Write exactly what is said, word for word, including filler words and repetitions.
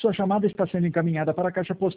Sua chamada está sendo encaminhada para a caixa postal